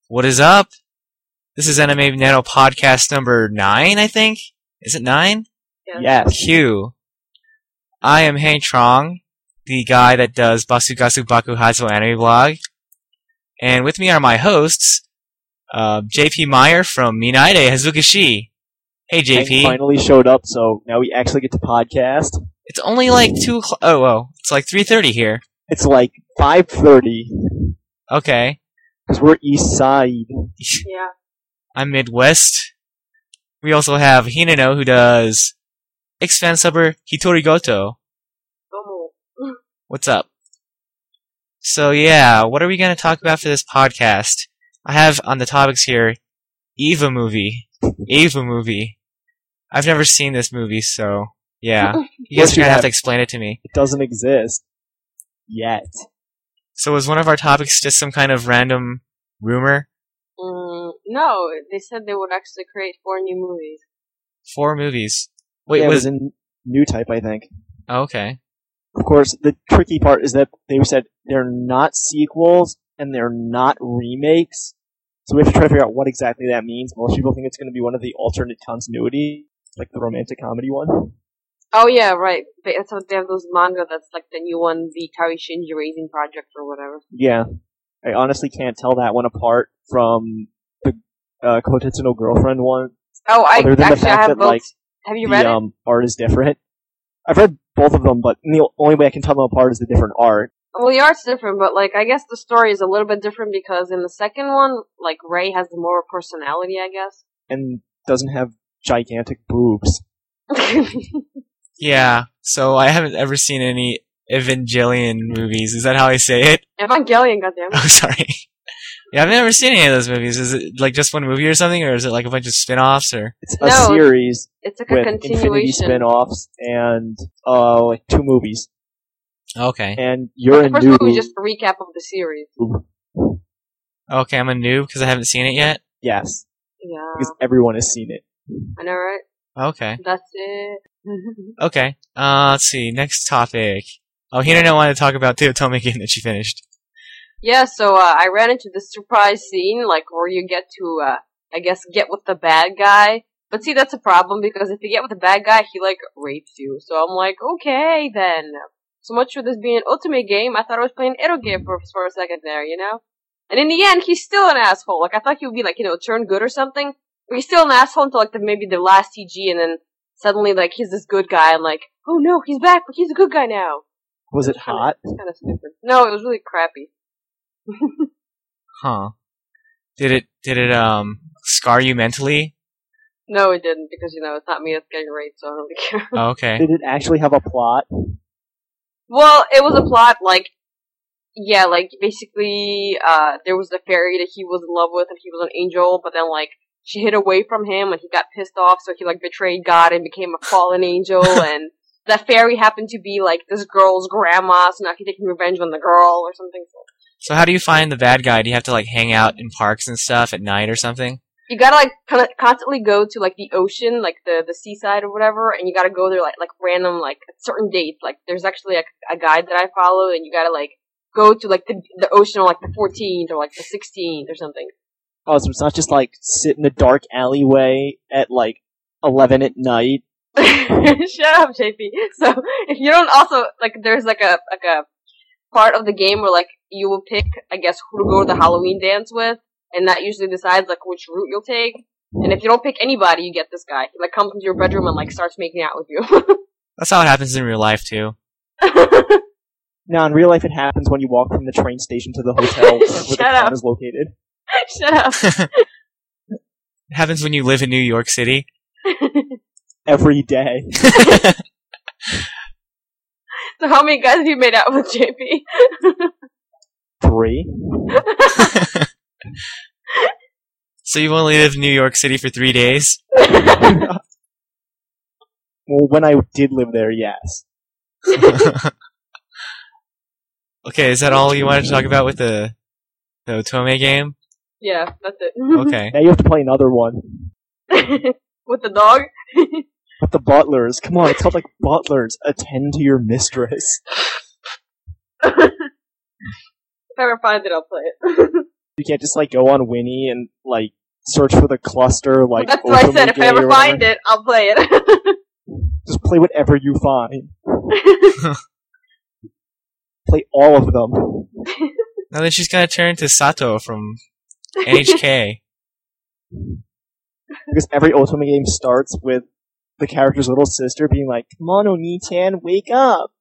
What is up? This is Anime Nano podcast number 9, I think? Is it 9? Yes. Q. I am Hank Trong, the guy that does Basugasu Baku Hazo Anime Blog. And with me are my hosts, JP Meyer from Minaide Hazukashi. Hey, JP. Hank finally showed up, so now we actually get to podcast. It's only like 2 o'clock. Oh, well, it's like 3:30 here. It's like 5:30. Okay. Because we're east side. Yeah. I'm Midwest. We also have Hinano, who does X-Fan Subber Hitorigoto. Oh. What's up? So yeah, what are we going to talk about for this podcast? I have on the topics here, Eva movie. I've never seen this movie, so yeah. You guys are going to have to explain it to me. It doesn't exist. Yet. So was one of our topics just some kind of random rumor? No, they said they would actually create 4 new movies. 4 movies. Wait, yeah, it was in New Type, I think. Oh, okay. Of course, the tricky part is that they said they're not sequels and they're not remakes. So we have to try to figure out what exactly that means. Most people think it's going to be one of the alternate continuity, like the romantic comedy one. Oh yeah, right. They have those manga that's like the new one, the Kari Shinji Raising Project or whatever. Yeah. I honestly can't tell that one apart from the Kotetsu no Girlfriend one. Oh, other than the fact have that, both. like, Have you read it? art is different. I've read both of them, but the only way I can tell them apart is the different art. Well, the art's different, but like I guess the story is a little bit different because in the second one, like Rei has more personality, I guess. And doesn't have gigantic boobs. Yeah, so I haven't ever seen any Evangelion movies. Is that how I say it? Evangelion, goddammit. Oh, sorry. Yeah, I've never seen any of those movies. Is it like just one movie or something, or is it like a bunch of spin-offs, or? It's a series It's like a with continuation. Infinity spin-offs and, like 2 movies. Okay. And you're a the first noob. movie is just a recap of the series. Okay, I'm a noob because I haven't seen it yet? Yes, Yeah. because everyone has seen it. I know, right? Okay. That's it. Okay. Let's see. Next topic. Oh, Hinano wanted to talk about the Otome game that she finished. Yeah, so I ran into this surprise scene, like where you get to, I guess, get with the bad guy. But see, that's a problem because if you get with the bad guy, he like rapes you. So I'm like, okay then. So much for this being an Otome game, I thought I was playing Eroge for a second there, you know. And in the end, he's still an asshole. Like I thought he would be like, turn good or something. But he's still an asshole until like maybe the last TG, and then suddenly like he's this good guy. I'm like, oh no, he's back, but he's a good guy now. Was it hot? It's kind of stupid. No, it was really crappy. Huh. Did it scar you mentally? No, it didn't, because, it's not me that's getting raped, so I don't really care. Oh, okay. Did it actually have a plot? Well, it was a plot, like, yeah, like, basically, there was a fairy that he was in love with, and he was an angel, but then, like, she hid away from him, and he got pissed off, so he, like, betrayed God and became a fallen angel, and that fairy happened to be, like, this girl's grandma, so now he's taking revenge on the girl, or something. So how do you find the bad guy? Do you have to, like, hang out in parks and stuff at night or something? You gotta, like, kind of constantly go to, like, the ocean, like, the seaside or whatever, and you gotta go there, like random, like, at certain dates. Like, there's actually, like, a guide that I follow, and you gotta, like, go to, like, the ocean on, like, the 14th or, like, the 16th or something. Oh, so it's not just, like, sit in a dark alleyway at, like, 11 at night? Shut up, JP. So, if you don't also, like, there's, like a part of the game where, like, you will pick, I guess, who to go to the Halloween dance with, and that usually decides, like, which route you'll take. And if you don't pick anybody, you get this guy. He, like, comes into your bedroom and, like, starts making out with you. That's how it happens in real life, too. Now, in real life, it happens when you walk from the train station to the hotel where the town is located. Shut up. It happens when you live in New York City. Every day. So how many guys have you made out with, JP? 3. So you only lived in New York City for 3 days? Well, when I did live there, yes. Okay, is that all you wanted to talk about with the Otome game? Yeah, that's it. Okay. Now you have to play another one. With the dog? With the butlers. Come on, it's called, like, butlers. Attend to your mistress. If I ever find it, I'll play it. You can't just like go on Winnie and like search for the cluster like. That's what I said. If I ever find it, I'll play it. Just play whatever you find. Play all of them. Now then she's gonna turn to Sato from NHK. Because every Ultimate game starts with the character's little sister being like, "Come on, Oni-chan, wake up!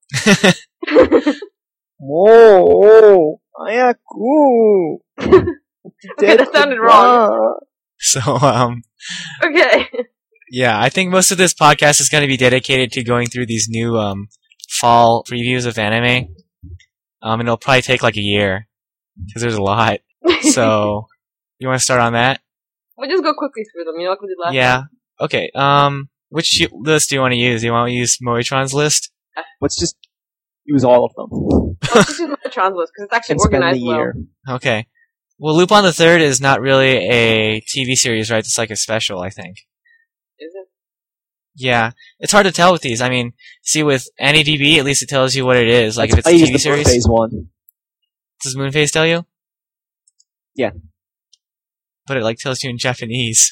Whoa, ayaku!" Okay, that sounded wrong. So, Okay. yeah, I think most of this podcast is going to be dedicated to going through these new fall previews of anime. And it'll probably take like a year, because there's a lot. So, you want to start on that? We'll just go quickly through them, like we did last Yeah. time. Okay, which list do you want to use? Do you want to use Moitron's list? Let's just use all of them. Let's just use Megatron's list, because it's actually And spend organized the well. year. Okay. Well, Lupin the Third is not really a TV series, right? It's like a special, I think. Is it? Yeah. It's hard to tell with these. I mean, see, with AnyDB, at least it tells you what it is. Like, if it's I a use TV the series. Phase one. Does Moonface tell you? Yeah. But it, like, tells you in Japanese.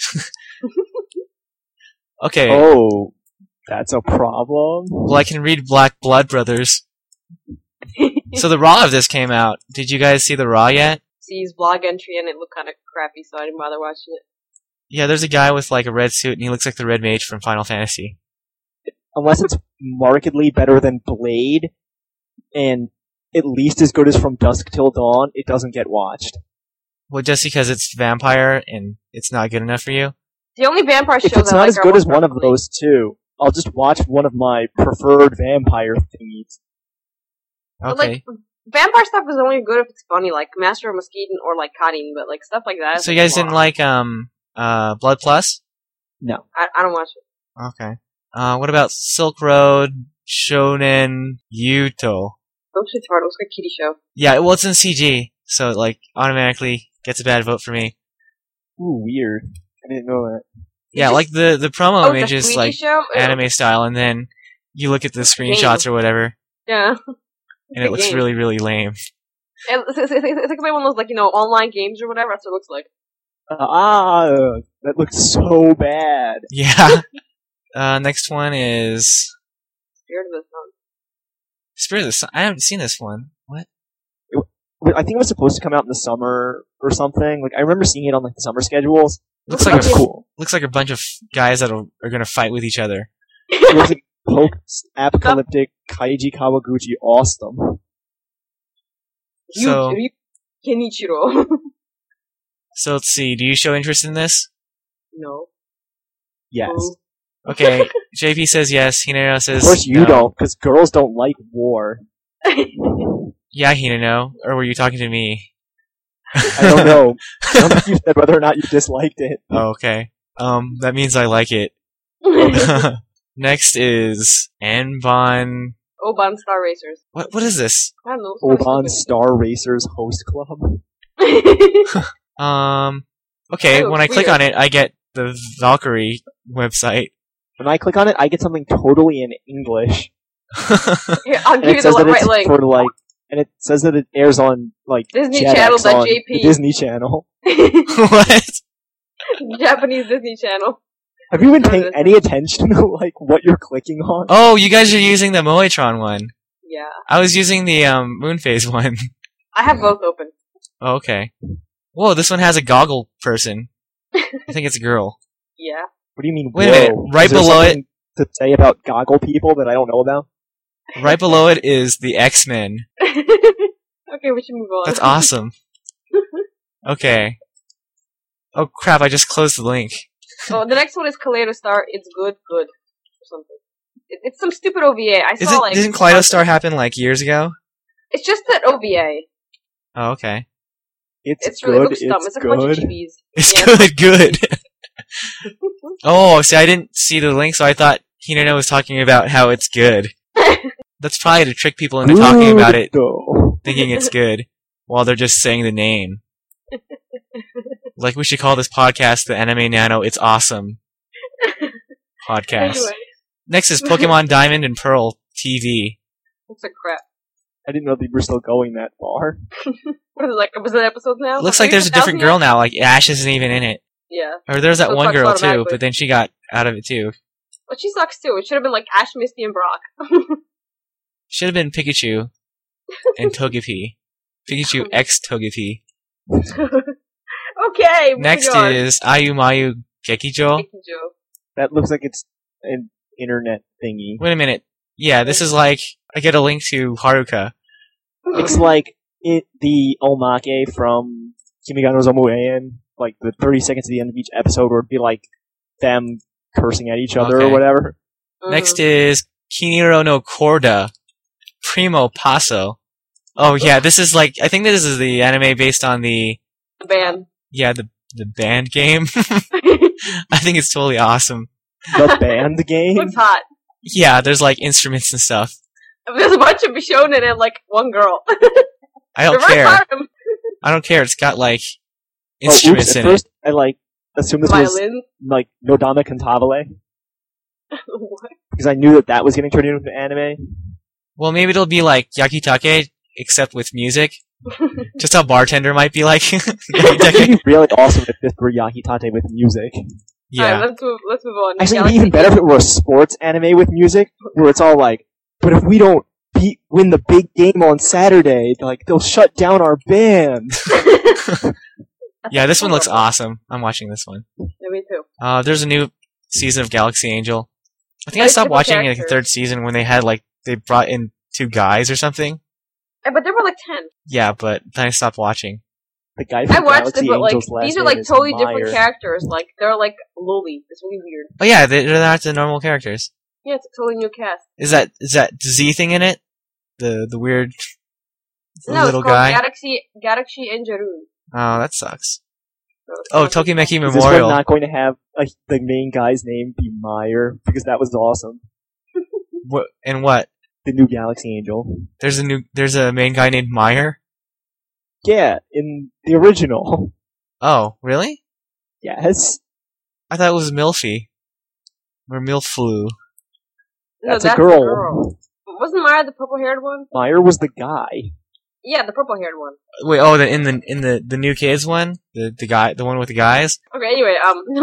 Okay. Oh, that's a problem. Well, I can read Black Blood Brothers. So the Raw of this came out. Did you guys see the Raw yet? See his blog entry and it looked kind of crappy, so I didn't bother watching it. Yeah, there's a guy with, like, a red suit, and he looks like the Red Mage from Final Fantasy. Unless it's markedly better than Blade, and at least as good as From Dusk Till Dawn, it doesn't get watched. Well, just because it's vampire and it's not good enough for you? The only vampire shows If it's I not like as are good as One one of Punch those two, I'll just watch one of my preferred vampire thingies. Man. But, Okay. like, vampire stuff is only good if it's funny, like Master of Mosquito or like Karin, but like stuff like that. So you guys didn't like, Blood Plus? No. I don't watch it. Okay. What about Silk Road, Shonen, Yuto? Those shit's hard. It looks like a kitty show. Yeah, well, it's in CG, so it, like, automatically gets a bad vote for me. Ooh, weird. I didn't know that. Yeah, like, the promo image the is, 3D like, show? Ew. anime style, and then you look at the screenshots or whatever, Yeah. and it looks game. really, really lame. It's like one of those, like, online games or whatever. That's what it looks like. That looks so bad. Yeah. Next one is Scared of this one. Spirit of the Sun. I haven't seen this one. What? I think it was supposed to come out in the summer or something. Like, I remember seeing it on, like, the summer schedules. Looks But like that's cool. looks like a bunch of guys that are gonna fight with each other. It was like post-apocalyptic Kaiji Kawaguchi awesome. So, Kenichiro. so let's see. Do you show interest in this? No. Yes. Okay. JP says yes. Hinano says Of course you no. don't, because girls don't like war. Yeah, Hinano. Or were you talking to me? I don't know. I don't think you said whether or not you disliked it. Oh, okay. That means I like it. Next is Anbon. Oban Star Racers. What is this? I don't know. it's really Oban Star Racers Host Club. stupid. Okay, Oh, when I click weird. on it, I get the Valkyrie website. When I click on it, I get something totally in English. Here, I'll And give you it says the that right it's link. for, like, and it says that it airs on, like, Disney Jetix Channel, on JP. the Disney Channel. What? Japanese Disney Channel. Have you been Sure paying it is. any attention to, like, what you're clicking on? Oh, you guys are using the Moetron one. Yeah. I was using the Moonphase one. I have both open. Oh, okay. Whoa, this one has a goggle person. I think it's a girl. Yeah. What do you mean, Wait a minute, whoa? right Is there below it- something to say about goggle people that I don't know about? Right below it is the X-Men. Okay, we should move on. That's awesome. Okay. Oh crap, I just closed the link. Oh, the next one is Kaleido Star. It's good, or something. It's some stupid OVA. I saw like. Didn't Kaleidostar happen like years ago? It's just that OVA. Oh, okay. It's good, really looks dumb. it's It's like a bunch of good. chibis. It's Yeah. good. Oh, see, I didn't see the link, so I thought Hinano was talking about how it's good. That's probably to trick people into talking about it, Though. thinking it's good, while they're just saying the name. Like, we should call this podcast the Anime Nano It's Awesome podcast. Anyway, Next is Pokemon Diamond and Pearl TV. looks like crap. I didn't know they were still going that far. What is it, like, was it episodes now? It looks like there's a different girl now. Like Ash isn't even in it. Yeah. Or there's that So it one sucks girl too, automatically. but then she got out of it too. But she sucks too. It should have been like Ash, Misty, and Brock. Should have been Pikachu and Togepi. Pikachu X Togepi. Okay, Next moving on. is Ayumayu Gekijo. Joe. That looks like it's an internet thingy. Wait a minute. Yeah, this is like I get a link to Haruka. It's like the omake from Kimi ga no Zomuein, like the 30 seconds at the end of each episode where it'd be like them cursing at each other Okay. or whatever. Next is Kiniro no Korda. Primo Passo. Oh yeah, this is like I think this is the anime based on the The band. the band game. I think it's totally awesome. The band game? Looks hot. Yeah, there's like instruments and stuff. There's a bunch of Bishonen and like one girl. I don't Reverse care. Harem. I don't care. It's got like Oh, oops, instruments at in it. first, I like assumed this was Violin. like Nodama Cantabile What? because I knew that was getting turned into an anime. Well, maybe it'll be like Yakitake, except with music. Just how Bartender might be like. It'd Yakitake. be really awesome if this were Yakitate with music. Yeah. Alright, let's move on. Actually, it'd Galaxy be even better if it were a sports anime with music, where it's all like, but if we don't win the big game on Saturday, like they'll shut down our band. Yeah, this one looks awesome. I'm watching this one. Yeah, me too. There's a new season of Galaxy Angel. I think I Very stopped simple watching it in the characters. third season when they brought in 2 guys or something. But there were like 10. Yeah, but then I stopped watching. The guy I from watched Galaxy it, but like Angel's last these are name like is totally Meyer. different characters. Like they're like lowly. It's really weird. Oh yeah, they're not the normal characters. Yeah, it's a totally new cast. Is that Z thing in it? The weird No, little it's called guy? Galaxy Angelou. Oh, that sucks. So it's Oh, not- Tokimeki Is this one Memorial. not going to have the main guy's name be Meyer? Because that was awesome. What, and what? The new Galaxy Angel. There's a main guy named Meyer? Yeah, in the original. Oh, really? Yes. I thought it was Milfy. Or Milflu. No, That's a the girl. Wasn't Maya the purple-haired one? Meyer was the guy. Yeah, the purple-haired one. Wait, oh, in the new kids one? The one with the guys? Okay, anyway,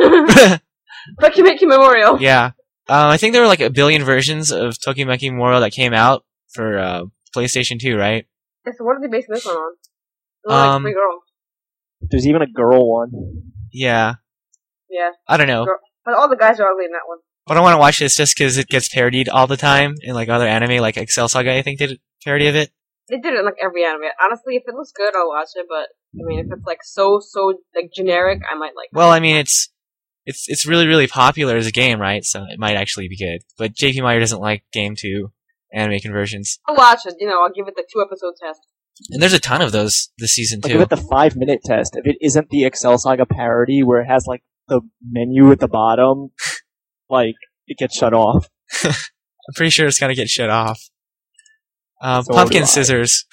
Tokimeki Memorial. Yeah. I think there were like a billion versions of Tokimeki Memorial that came out for PlayStation 2, right? Yeah, so what are they basing this one on? They're like 3 girls. There's even a girl one. Yeah. Yeah, I don't know. but all the guys are ugly in that one. But I want to watch this just because it gets parodied all the time in like other anime, like Excel Saga, I think did a parody of it. They did it in like every anime. Honestly, if it looks good, I'll watch it. But I mean, if it's like so like generic, I might like. Well, I mean, it's really, really popular as a game, right? So it might actually be good. But JP Meyer doesn't like game to anime conversions. I'll watch it. I'll give it the 2-episode test. And there's a ton of those this season I'll too. give it the 5-minute test. If it isn't the Excel Saga parody where it has like the menu at the bottom, like it gets shut off. I'm pretty sure it's gonna get shut off. So Pumpkin do I. Scissors.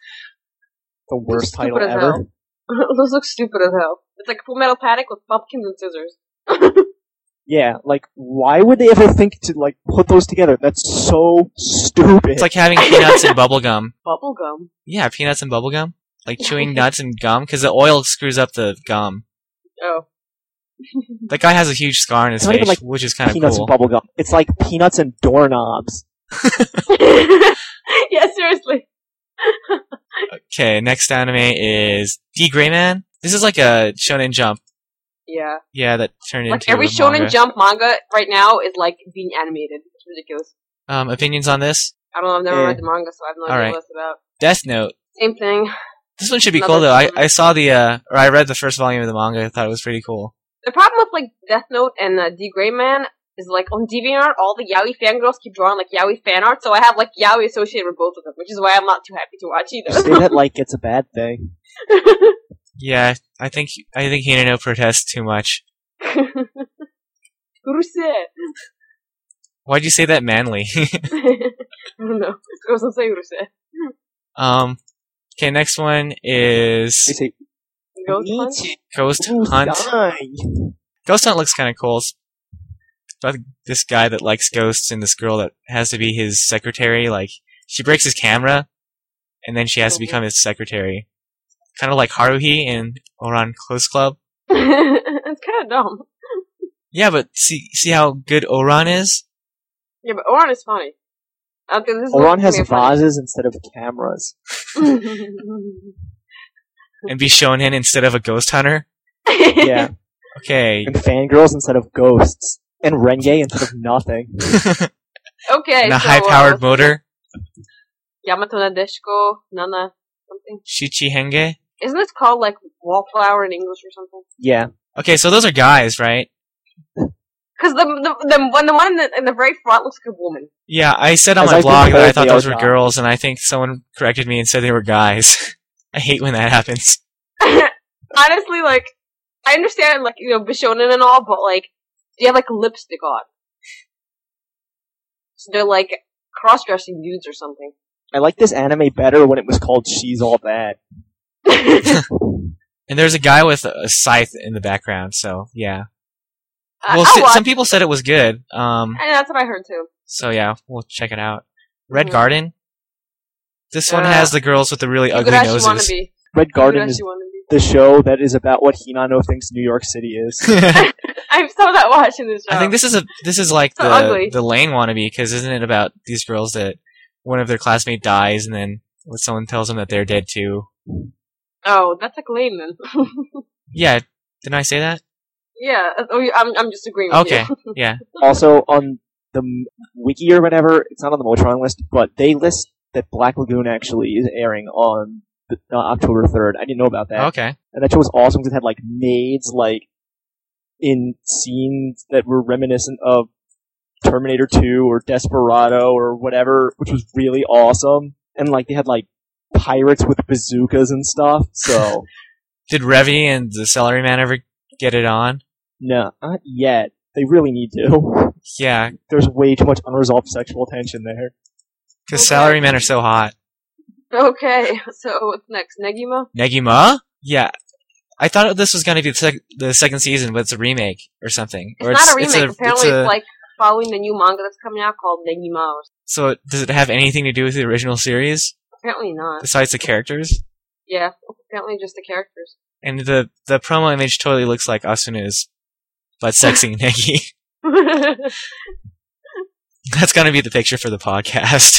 The worst Stupid title as ever. hell. Those look stupid as hell. It's like Full Metal Panic with pumpkins and scissors. Yeah, like why would they ever think to like put those together? That's so stupid. It's like having peanuts and bubblegum. Bubblegum. Yeah, peanuts and bubblegum. Like chewing nuts and gum, because the oil screws up the gum. Oh. That guy has a huge scar on his It's not face, even like which is kind of peanuts cool. and bubblegum. It's like peanuts and doorknobs. Yeah, seriously. Okay, next anime is D Gray Man. This is like a Shonen Jump. Yeah. Yeah, that turned Like into every a Shonen manga. Jump manga right now is like being animated. It's ridiculous. Opinions on this? I don't know, I've never Eh. read the manga, so I have no idea Alright. what it's about. Death Note. Same thing. This one should be Another cool though. Shonen. I saw or I read the first volume of the manga. I thought it was pretty cool. The problem with like Death Note and D Gray Man is like on DeviantArt, all the yaoi fangirls keep drawing like yaoi fan art, so I have like yaoi associated with both of them, which is why I'm not too happy to watch You either. say that like it's a bad thing. Yeah, I think Hinano protests too much. Uruse. Why'd you say that manly? I don't know. Girls don't say uruse. Okay, next one They is say, Ghost "Eat Hunt? Ghost Who's Hunt. dying?" Ghost Hunt looks kind of cool. It's about this guy that likes ghosts and this girl that has to be his secretary. Like, she breaks his camera, and then she has to become his secretary. Kind of like Haruhi in Oran Close Club. It's kind of dumb. Yeah, but see how good Oran is? Yeah, but Oran is funny. I think this is Oran has funny. vases instead of cameras. And be Shonen instead of a ghost hunter? Yeah. Okay. And fangirls instead of ghosts. And Renge instead of nothing. Okay, And a so, high-powered motor? Yamato Nadeshiko, Nana, something. Shichi Henge? Isn't this called, like, wallflower in English or something? Yeah. Okay, so those are guys, right? Because the one in the very front looks like a woman. Yeah, I said on As my I've been blog that I told, thought they those are were guys. girls, and I think someone corrected me and said they were guys. I hate when that happens. Honestly, like, I understand, like, Bishonen and all, but, like, do you have, like, lipstick on? So they're, like, cross-dressing dudes or something. I like this anime better when it was called She's All That. And there's a guy with a scythe in the background, so yeah. Well, I'll watch. some people said it was good. And that's what I heard, too. So yeah, we'll check it out. Red Mhm. Garden. This one has the girls with the really ugly Higurashi noses. Wannabe. Red Garden is Higurashi Wannabe. the show that is about what Hinano thinks New York City is. I'm still not watching this show. I think this is like So ugly. the Lane wannabe, because isn't it about these girls that one of their classmates dies and then someone tells them that they're dead too? Oh, that's like lame then. Yeah, didn't I say that? Yeah. I'm just agreeing with Okay, you. yeah. Also, on the wiki or whatever, it's not on the Motron list, but they list that Black Lagoon actually is airing on October 3rd. I didn't know about that. Okay. And that show was awesome because it had, like, maids, like, in scenes that were reminiscent of Terminator 2 or Desperado or whatever, which was really awesome. And, like, they had, like, pirates with bazookas and stuff, so... Did Revy and the Salaryman ever get it on? No, not yet. They really need to. Yeah, There's way too much unresolved sexual tension there. because Okay. Salarymen are so hot. Okay, so what's next? Negima? Negima? Yeah. I thought this was going to be the second season, but it's a remake or something. It's Or not a remake. Apparently, it's it's like following the new manga that's coming out called Negima. So does it have anything to do with the original series Apparently not. besides the characters? Yeah, apparently just the characters. And the promo image totally looks like Asuna's butt sexing Negi. That's gonna be the picture for the podcast.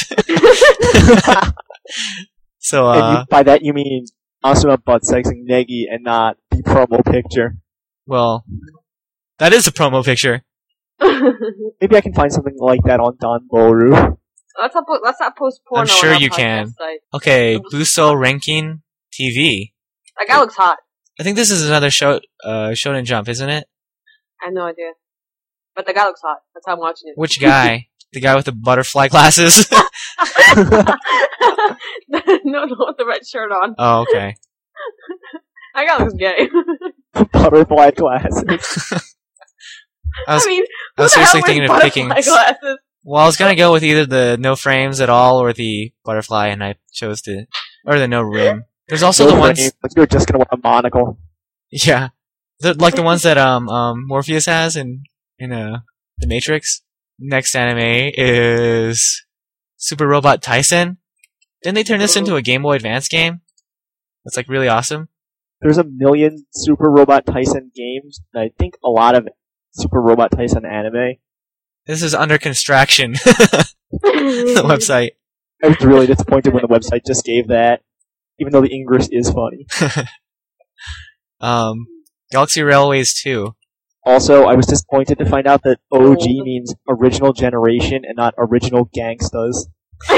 So And by that you mean Asuna butt sexing Negi and not the promo picture. well, that is a promo picture. Maybe I can find something like that on Don Boru. Let's not post porno. I'm sure on our you podcast can. Site. Okay, Buso Ranking TV. That guy looks hot. I think this is another Shonen Jump, isn't it? I have no idea. But the guy looks hot. That's how I'm watching it. Which guy? The guy with the butterfly glasses? No, with the red shirt on. Oh, okay. That guy looks gay. Butterfly glasses. I was mean, I was who the hell seriously wears thinking of butterfly picking. glasses? Well, I was gonna go with either the no frames at all or the butterfly, and I chose or the no rim. There's also No the ones, frame, but you're just gonna wear a monocle. yeah, like the ones that Morpheus has in the Matrix. Next anime is Super Robot Tyson. Didn't they turn this into a Game Boy Advance game? That's like really awesome. There's a million Super Robot Tyson games, and I think a lot of Super Robot Tyson anime. This is under construction. The website. I was really disappointed when the website just gave that, even though the English is funny. Galaxy Railways 2. Also, I was disappointed to find out that OG means original generation and not original gangstas.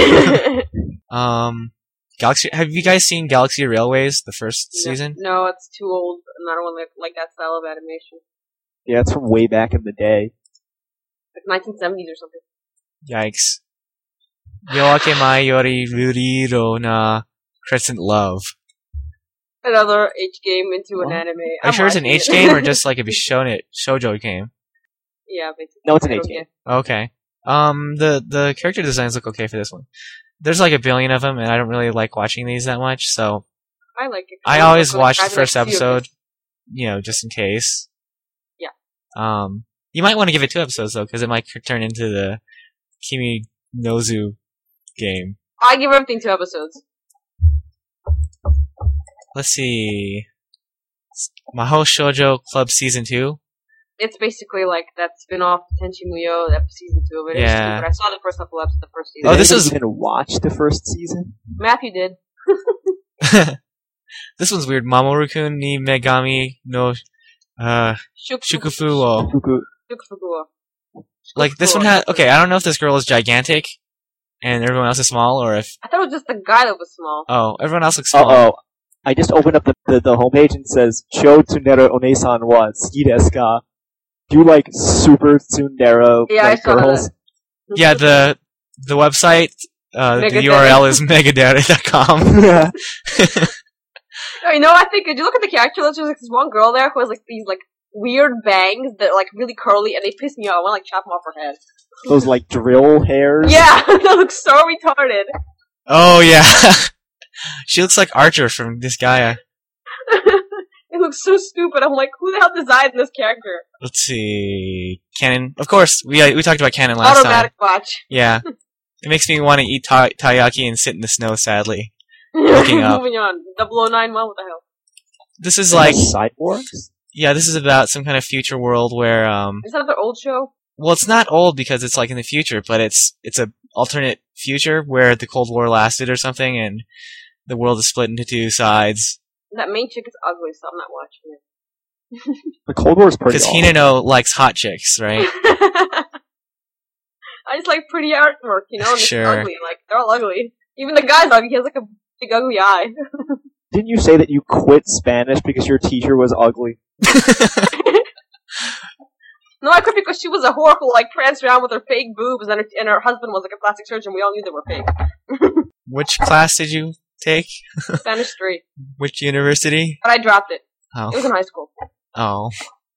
Galaxy. Have you guys seen Galaxy Railways, the first season? No, it's too old, and I don't want to like that style of animation. Yeah, it's from way back in the day. Like 1970s or something. Yikes. Yoake mai yori ruriro na Crescent Love. Another H game into an Huh? anime. Are you sure it's an H game or just like if you shown it shoujo game? Yeah, basically. No, it's an H Okay. game. Okay. The character designs look okay for this one. There's like a billion of them, and I don't really like watching these that much, so I like it. I always I'm watch the gonna first try to, like, see episode, just in case. Yeah. You might want to give it 2 episodes though, because it might turn into the Kimi Nozu game. I give everything 2 episodes. let's see. Mahou Shoujo Club Season 2. It's basically like that spin-off Tenchi Muyo, that season 2 of it. Yeah. But I saw the first couple episodes of the first season. Oh, Did this anybody is- even watch the first season? Matthew did. This one's weird. Mamoru-kun ni Megami no Shukufu wo. Fuku. Shukufukuo. Like, this one had... Okay, I don't know if this girl is gigantic and everyone else is small, or if... I thought it was just the guy that was small. Oh, everyone else looks small. Uh-oh. I just opened up the homepage and it says, Sho Tsundere Onesan wa Suki desu ka? Do you like super tsundere Yeah, I like, saw girls? Yeah, the website, the Megadeth. URL is megadata.com. Oh, you know, I think, did you look at the character list? There's like this one girl there who has like these like weird bangs that are like really curly and they piss me off. I want to like chop them off her head. Those like drill hairs? Yeah, that looks so retarded. Oh, yeah. She looks like Archer from this guy. It looks so stupid. I'm like, who the hell designed this character? Let's see. Canon. Of course, we talked about Canon last time. Automatic watch. Yeah. It makes me want to eat taiyaki and sit in the snow, sadly. Looking up. Moving on. 009, what the hell? This is like... cyborgs? Yeah, this is about some kind of future world where, Is that their old show? well, it's not old because it's like in the future, but it's a alternate future where the Cold War lasted or something, and the world is split into two sides. That main chick is ugly, so I'm not watching it. The Cold War is pretty Because awesome. Hinano likes hot chicks, right? I just like pretty artwork, you know, and Sure. it's ugly. Like, they're all ugly. Even the guy's ugly. He has like a big ugly eye. Didn't you say that you quit Spanish because your teacher was ugly? No, I quit because she was a whore who like pranced around with her fake boobs, and her husband was like a plastic surgeon. We all knew they were fake. Which class did you take? Spanish 3. Which university? But I dropped it. It was Oh. in high school. Oh.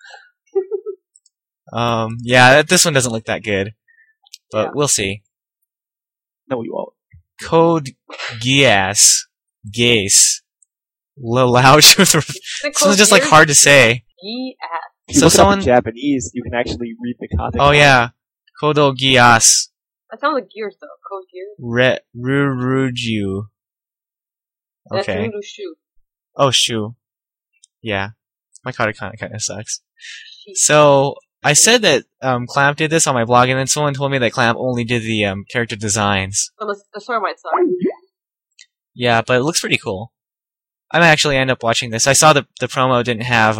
Yeah, this one doesn't look that good. But Yeah. we'll see. No, you won't. Code Geass. Gaze. Lelouch with... This one's just like hard to say. G-ass. If you So look it up someone- in Japanese, you can actually read the context. Oh yeah. Kodo Geass. That sounds like gears though. Code gears. Ruruju. That's Okay. Lulu shoe. Oh, Shu. Yeah. My katakana kind of sucks. So, I said that Clamp did this on my blog, and then someone told me that Clamp only did the character designs. So the story might suck. Yeah, but it looks pretty cool. I might actually end up watching this. I saw the promo didn't have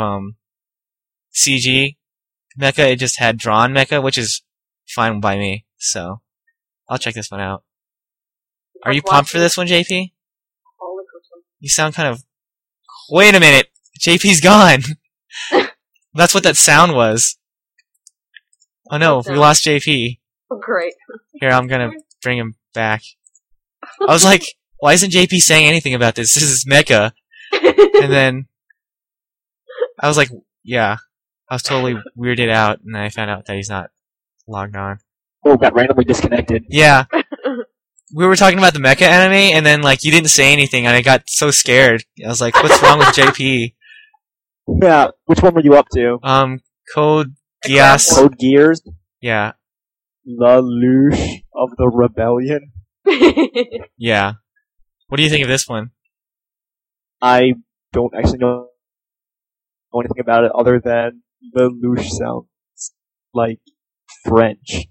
CG mecha, it just had drawn mecha, which is fine by me. So, I'll check this one out. Are you pumped for this one, JP? You sound kind of... Wait a minute! JP's gone! That's what that sound was. Oh no, we lost JP. Oh, great. Here, I'm gonna bring him back. I was like, why isn't JP saying anything about this? This is mecha. And then... I was like, yeah. I was totally weirded out, and then I found out that he's not logged on. Oh, got randomly disconnected. Yeah. We were talking about the mecha anime, and then, like, you didn't say anything, and I got so scared. I was like, what's wrong with JP? Yeah, which one were you up to? Code Geass. Code Gears? Yeah. The Lush of the Rebellion? Yeah. What do you think of this one? I don't actually know anything about it other than the Lush sounds like French.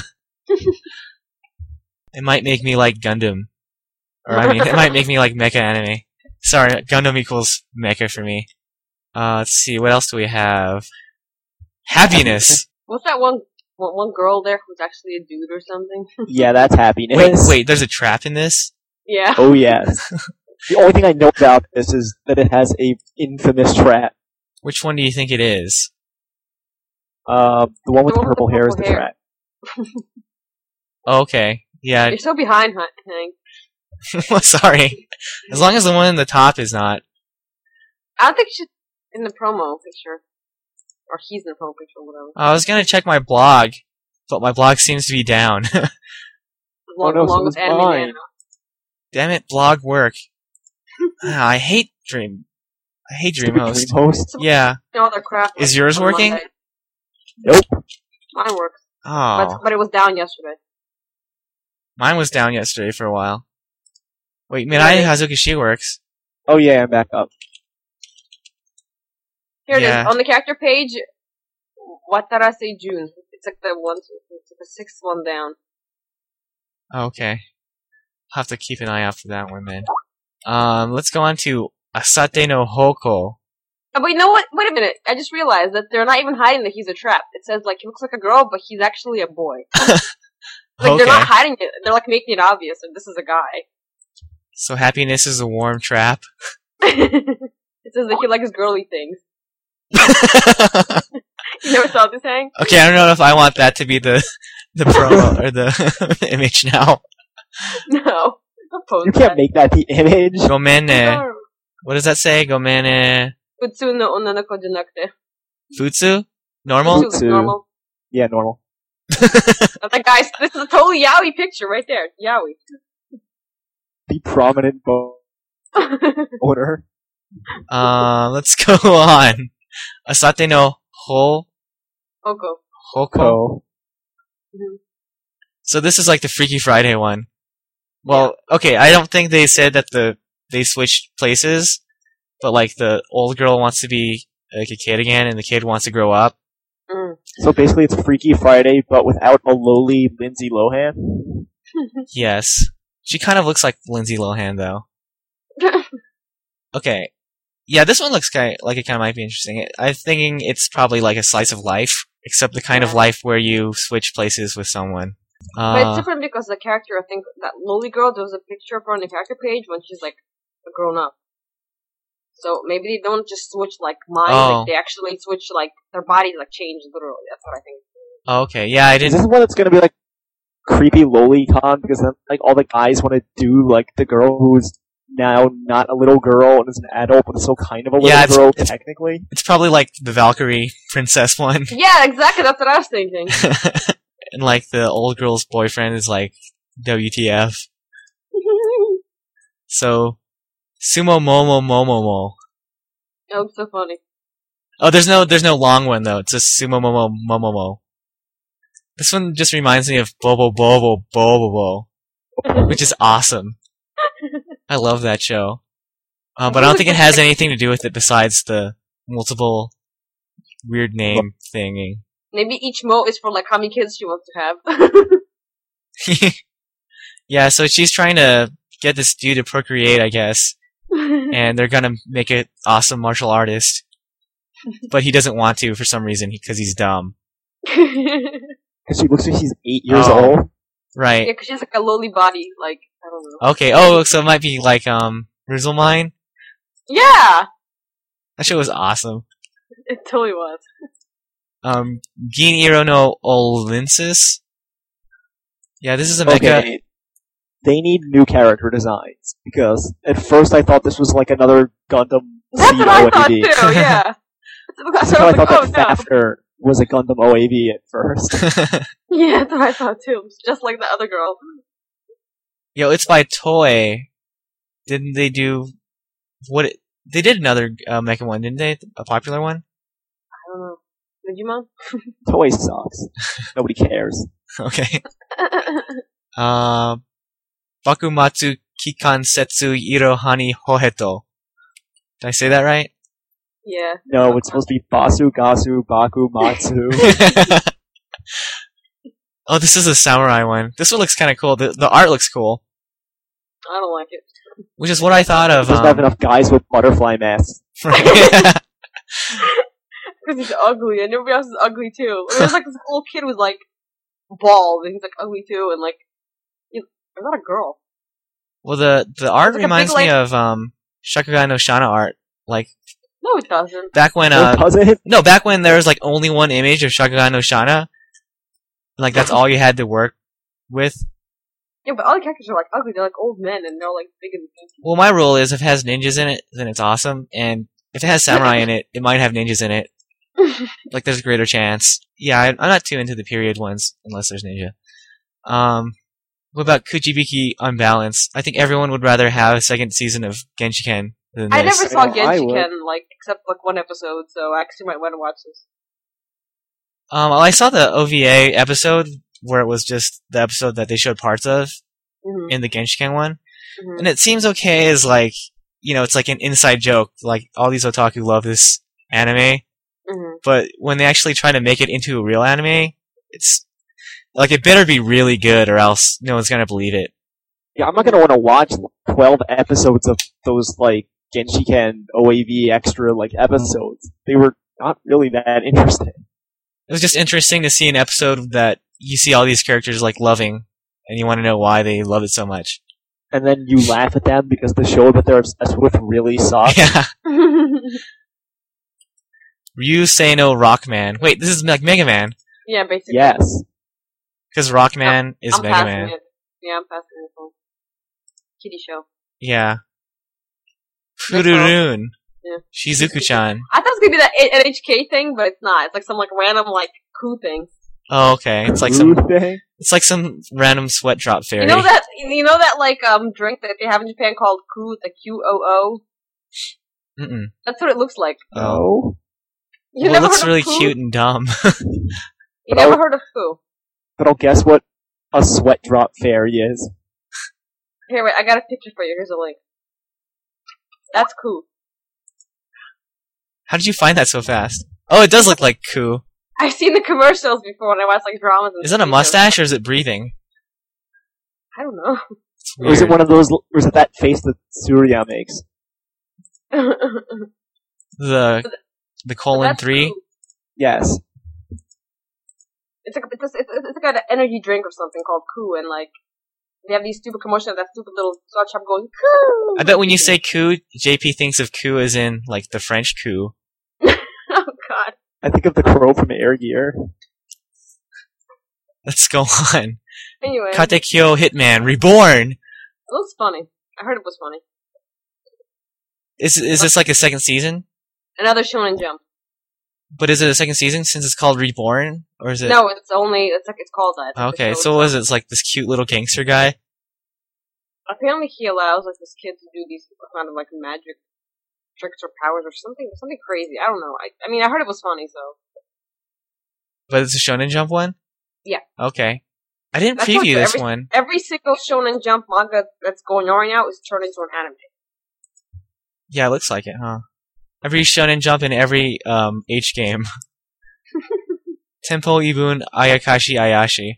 It might make me like Gundam. Or, I mean, it might make me like mecha anime. Sorry, Gundam equals mecha for me. Let's see, what else do we have? Happiness! What's that one girl there who's actually a dude or something? Yeah, that's happiness. Wait, there's a trap in this? Yeah. Oh yes. The only thing I know about this is that it has a infamous trap. Which one do you think it is? The one with The the one with purple the hair is purple the hair. trap. Oh, okay. Yeah, You're so behind, Hank. sorry. As long as the one in the top is not. I don't think she's in the promo picture. Or he's in the promo picture, whatever. I was gonna check my blog, but my blog seems to be down. Oh, no, so Along was with Anime mine. Man. Damn it, blog work. I hate Stupid DreamHost. DreamHost. Yeah. All their crap. Is yours on working? Monday. Nope. Mine works. Oh. But it was down yesterday. Mine was down yesterday for a while. Wait, Mirai Really? Hazukashi works. Oh yeah, I'm back up. Here it Yeah. is on the character page. Watarase June. It's like it's like the sixth one down. Okay. I'll have to keep an eye out for that one then. Let's go on to Asate no Hoko. Oh, but you know what? Wait a minute. I just realized that they're not even hiding that he's a trap. It says like he looks like a girl, but he's actually a boy. Like Okay. they're not hiding it. They're like making it obvious that this is a guy. So happiness is a warm trap. It says that he likes girly things. You never saw this, Hank? Okay, I don't know if I want that to be the promo or the image now. No. Don't post You can't make that the image. Gomene. that. What does that say? Gomene. Futsu no onanoko janakute. Futsu? Normal? Futsu is normal. Yeah, normal. That guy's, this is a totally yaoi picture right there. Yaoi. The prominent owner. Let's go on. Asate no Oko. Hoko. Ko. So this is like the Freaky Friday one. Well, okay, I don't think they said that they switched places, but like the old girl wants to be like a kid again, and the kid wants to grow up. Mm. So basically, it's Freaky Friday, but without a lowly Lindsay Lohan. Yes. She kind of looks like Lindsay Lohan, though. Okay. Yeah, this one looks like it kind of might be interesting. I'm thinking it's probably like a slice of life, except the kind of life where you switch places with someone. But it's different because the character, I think, that lowly girl, there was a picture of her on the character page when she's like a grown up. So maybe they don't just switch like minds, Oh. like they actually switch like their bodies like change literally. That's what I think. Okay, yeah, I Is didn't. this one that's gonna be like creepy lolicon because then like all the guys want to do like the girl who's now not a little girl and is an adult but is still kind of a little Yeah, girl it's- technically. It's probably like the Valkyrie princess one. Yeah, exactly. That's what I was thinking. And like the old girl's boyfriend is like WTF. So, Sumo Momo Momomo. That looks so funny. Oh, there's no long one though. It's just Sumo Momo Momomo. This one just reminds me of Bobo Bobo Bobo, which is awesome. I love that show. But I don't think it has anything to do with it besides the multiple weird name thingy. Maybe each mo is for like how many kids she wants to have. Yeah, so she's trying to get this dude to procreate, I guess, and they're gonna make an awesome martial artist. But he doesn't want to for some reason because he's dumb. Because she looks like she's 8 years Oh. old. Yeah, Right. because she has like a lowly body. Like I don't know. Okay. Oh, so it might be like Rizzlemine. Yeah, That show was awesome. it totally was. Gin Iro no Olinsis. Yeah, this is a mecha. Okay. They need new character designs because at first I thought this was like another Gundam That's Seed what I thought OAV. too. Yeah. That's So how I I was thought like, that oh no. Fafner was a Gundam OAV at first. Yeah, that's what I thought too. It's just like the other girl. Yo, it's by Toei. Didn't they do they did another mecha one, didn't they? A popular one? I don't know. Digimon? Toei sucks. Nobody cares. Okay. Bakumatsu Kikan Setsu Irohani Hoheto. Did I say that right? Yeah. No, it's supposed to be Basu, Gasu, Baku, Matsu. Oh, this is a samurai one. This one looks kind of cool. The art looks cool, I don't like it. which is what I thought of. Doesn't have enough guys with butterfly masks. Because he's ugly, and everybody else is ugly too. There's like this little kid who's like bald, and he's like ugly too, and like he's not a girl. Well, the art It's like a reminds big, me of Shakugan no Shana art. Like No, it doesn't. back when Does it? no, back when there was like only one image of Shakugan no Shana. Like that's all you had to work with. Yeah, but all the characters are like ugly. They're like old men, and they're like big and beefy. Well, my rule is if it has ninjas in it, then it's awesome, and if it has samurai in it, it might have ninjas in it. Like there's a greater chance. Yeah, I'm not too into the period ones unless there's ninja. What about Kujibiki Unbalanced? I think everyone would rather have a second season of Genshiken than I this. never saw I know, I would. Genshiken, like, except like one episode, so I actually might want to watch this. Well, I saw the OVA episode where it was just the episode that they showed parts of Mm-hmm. in the Genshiken one, Mm-hmm. and it seems okay as like it's like an inside joke. Like, all these otaku love this anime, but when they actually try to make it into a real anime, it's like, it better be really good or else no one's gonna believe it. Yeah, I'm not gonna want to watch 12 episodes of those, like, Genshiken OAV extra, like, episodes. They were not really that interesting. It was just interesting to see an episode that you see all these characters, like, loving, and you want to know why they love it so much. And then you laugh at them because the show that they're obsessed with really sucks. Yeah. Ryu Seino Rockman. Wait, this is like Mega Man. Yeah, basically. Yes. Because Rockman is I'm Mega passing Man. it. Yeah, I'm passing it. Kitty show. Yeah. That's Fururun. Yeah. Shizuku-chan. I thought it was gonna be that NHK thing, but it's not. It's like some like random like coup thing. Oh, okay. It's like some random sweat drop fairy. You know that like drink that they have in Japan called Koo, the QOO? Mm-mm. That's what it looks like. Oh. You Well, it never looks heard really of Koo? cute and dumb. You never heard of Koo? But I'll guess what a sweat drop fairy is. Here, wait, I got a picture for you. Here's a link. That's Koo. How did you find that so fast? Oh, it does look like Koo. I've seen the commercials before when I watch like dramas and Is that a TV shows. mustache or is it breathing? I don't know. It's Or is it weird. one of those, or is it that face that Surya makes? The colon That's 3? Koo. Yes. It's like an energy drink or something called Koo, and like they have these stupid commercials of that stupid little sweat shop going Koo. I bet when you say coup, JP thinks of coup as in, like, the French coup. Oh god. I think of the crow from Air Gear. Let's go on. Anyway, Katekyo Hitman Reborn! it was funny. I heard it was funny. Is this like a second season? Another Shonen Jump. But is it a second season since it's called Reborn? Or is it... No, it's called that. It's like Okay, the so what is it? It's like this cute little gangster guy? Apparently he allows like this kid to do these kind of like magic tricks or powers or something crazy. I don't know. I mean I heard it was funny, so But it's a Shonen Jump one? Yeah. Okay. I didn't That's preview what this one. every single Shonen Jump manga that's going on right now is turned into an anime. Yeah, it looks like it, huh? Every Shonen Jump in every H game. Tempo Ibun Ayakashi Ayashi.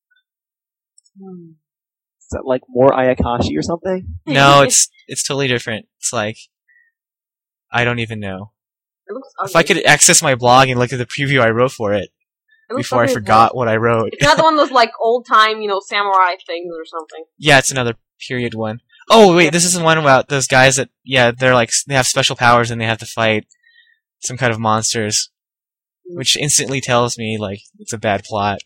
Is that like more Ayakashi or something? No, it's totally different. It's like, I don't even know. It looks ugly. If I could access my blog and look at the preview I wrote for it It looks before I ugly as forgot hell. what I wrote. It's not the one of those like old time, samurai things or something. Yeah, it's another period one. Oh wait, this is the one about those guys that they're like they have special powers and they have to fight some kind of monsters, which instantly tells me like it's a bad plot.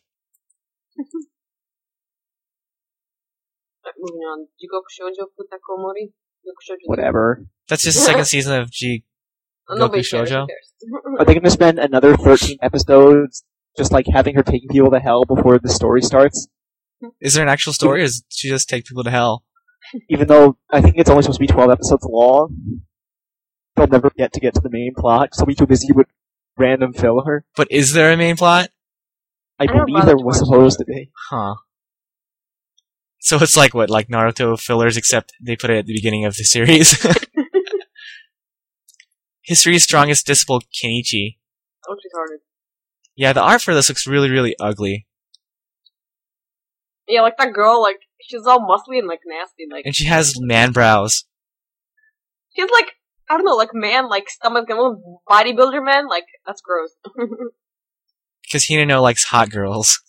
Moving on. Jigoku Shoujo Futakomori. Jigoku Shoujo. Whatever. That's just the second season of G. Nobody Goku cares. Shoujo? Who cares? Are they going to spend another 13 episodes just like having her taking people to hell before the story starts? Is there an actual story, or does she just take people to hell? Even though I think it's only supposed to be 12 episodes long, they'll never get to the main plot, so we'll be too busy with random filler. But is there a main plot? I never believe bothered there to was watch supposed to be. Huh. So it's like what, like Naruto fillers, except they put it at the beginning of the series. History's strongest disciple, Kenichi. Oh, she's retarded. Yeah, the art for this looks really, really ugly. Yeah, like that girl, like she's all muscly and like nasty, like And she has man brows. she's like I don't know, like man, like stomach and little bodybuilder man, like that's gross. Because Hinano likes hot girls.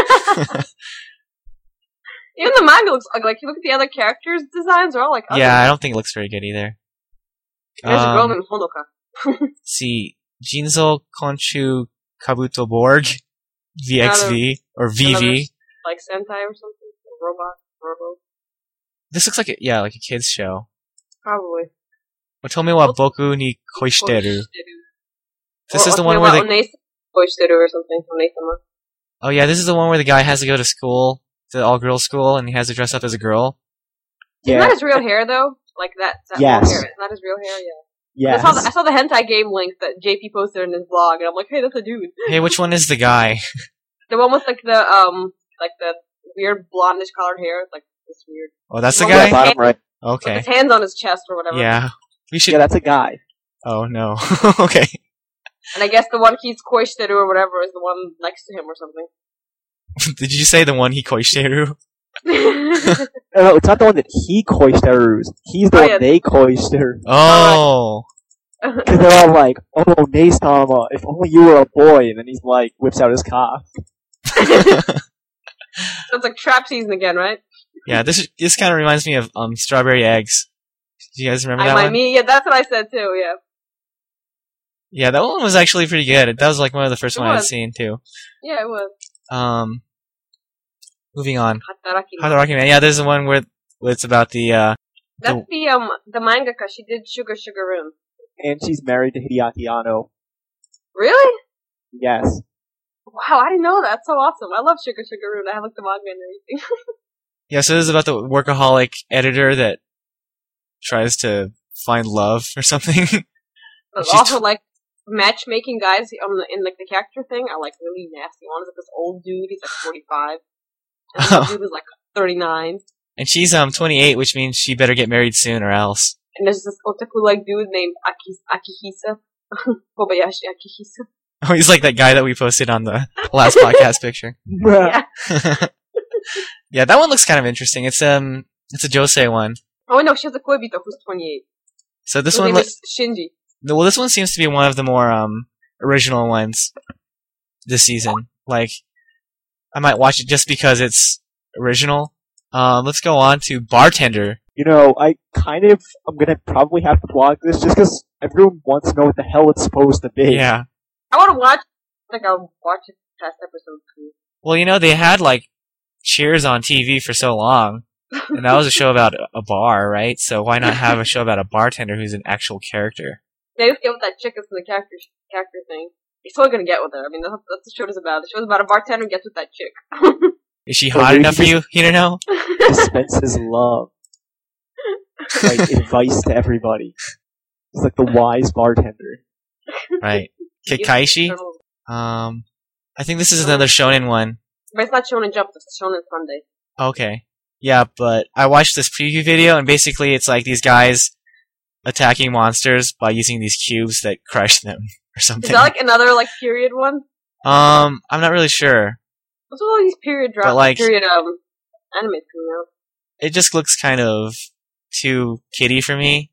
Even the manga looks ugly. Like you look at the other characters' designs, they're all like ugly. Yeah, I don't think it looks very good either. There's a girl named Honoka. Let's see. Jinzo Konchu Kabuto Borg. VXV. Or VV. Like Sentai or something? Robot? Robo? This looks like like a kid's show. Probably. Otome wa boku ni koishiteru. This is the one Or where Koishiteru or something. Oneisama. Oh yeah, this is the one where the guy has to go to school, the all-girls school, and he has to dress up as a girl. Isn't Yeah. that his real hair though? Like that Yes. long hair. Isn't that his real hair? Yeah. Yes. I saw the hentai game link that JP posted in his blog, and I'm like, hey, that's a dude. Hey, which one is the guy? The one with like the weird blondish colored hair, like this weird. Oh, that's the Well, Yeah, guy? bottom right. With Okay. his hands on his chest or whatever. Yeah. We should. Yeah, that's a guy. Oh no. Okay. And I guess the one he's Koishiteru or whatever is the one next to him or something. Did you say the one he koishteru? No, it's not the one that he koishiterus. He's the Oh, one yeah. they koishiteru. Oh. Because they're all like, oh, Nace-tama, if only you were a boy. And then he's like, whips out his cock. So it's like trap season again, right? Yeah, this kind of reminds me of Strawberry Eggs. Do you guys remember that one? Yeah, that's what I said too, yeah. Yeah, that one was actually pretty good. That was like one of the first It ones I'd was. seen too. Yeah, it was. Moving on. Hataraki. Hataraki Man. Yeah, there's the one where it's about the That's the mangaka. She did Sugar Sugar Room. And she's married to Hideaki Anno. Really? Yes. Wow, I didn't know that. That's so awesome. I love Sugar Sugar Room. I have like the manga and everything. yeah. So this is about the workaholic editor that tries to find love or something. But She's also like matchmaking guys in like the character thing are like really nasty. One is like this old dude. He's like 45. And the dude was like 39. And she's 28, which means she better get married soon or else. And there's this otaku-like dude named Akihisa. Kobayashi Akihisa. Oh, he's like that guy that we posted on the last podcast picture. Yeah. Yeah, that one looks kind of interesting. It's a josei one. Oh no, she has a Koibito who's 28. So this His one, name is Shinji. well, this one seems to be one of the more original ones this season. Like, I might watch it just because it's original. Let's go on to Bartender. You know, I'm gonna probably have to blog this just because everyone wants to know what the hell it's supposed to be. Yeah. I want to watch. Like I'll watch it past episode 2. Well, you know, they had like Cheers on TV for so long, and that was a show about a bar, right? So why not have a show about a bartender who's an actual character? They just get with that chick that's in the character thing. He's totally gonna get with her. I mean, that's what the show is about. The show is about a bartender who gets with that chick. Is she hot enough for you? You don't know? Dispenses love. Like, advice to everybody. He's like the wise bartender. Right. Kikaishi? I think this is another shonen one. But it's not Shonen Jump, it's Shonen Sunday. Okay. Yeah, but I watched this preview video, and basically it's like these guys attacking monsters by using these cubes that crush them, or something. Is that like another like period one? I'm not really sure. What's with all these period But, like- period animes coming out? It just looks kind of too kiddie for me.